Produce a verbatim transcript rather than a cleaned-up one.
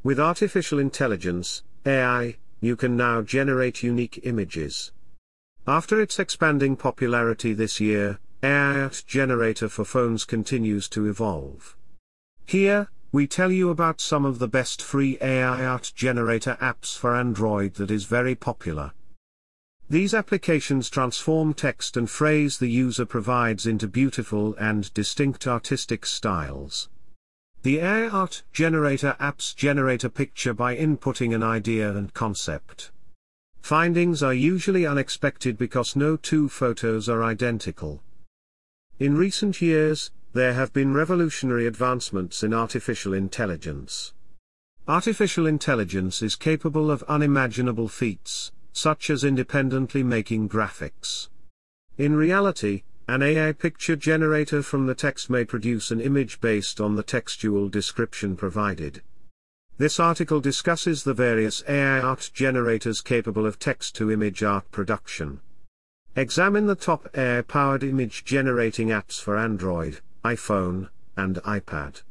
With artificial intelligence, A I, you can now generate unique images. After its expanding popularity this year, A I Art Generator for phones continues to evolve. Here, we tell you about some of the best free A I Art Generator apps for Android that is very popular. These applications transform text and phrase the user provides into beautiful and distinct artistic styles. The A I Art Generator apps generate a picture by inputting an idea and concept. Findings are usually unexpected because no two photos are identical. In recent years, there have been revolutionary advancements in artificial intelligence. Artificial intelligence is capable of unimaginable feats, such as independently making graphics. In reality, an A I picture generator from the text may produce an image based on the textual description provided. This article discusses the various A I art generators capable of text-to-image art production. Examine the top A I-powered image generating apps for Android, iPhone, and iPad.